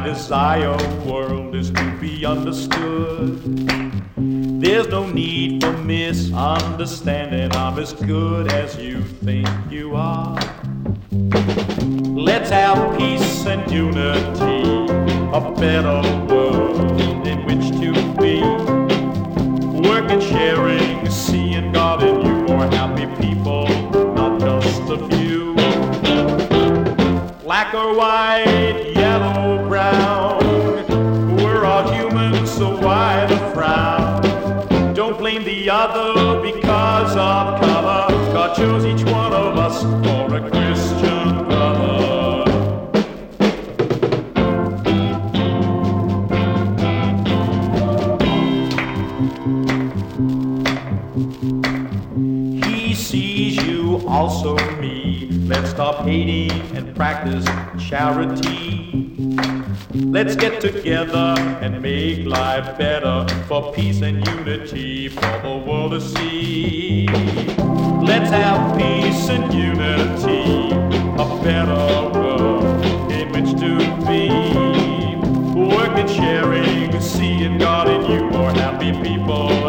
desire world is to be understood. There's no need for misunderstanding. I'm as good as you think you are. Let's have peace and unity, a better world in which to be. Working, sharing, seeing God in you, more happy people, not just a few. Black or white, yellow, brown, we're all human, so why the frown? Don't blame the other because of color. God chose each one of us for a Christian brother. He sees you, also me. Let's stop hating and practice charity. Let's get together and make life better for peace and unity for the world to see. Let's have peace and unity, a better world in which to be. Working, sharing, seeing God in you, more happy people.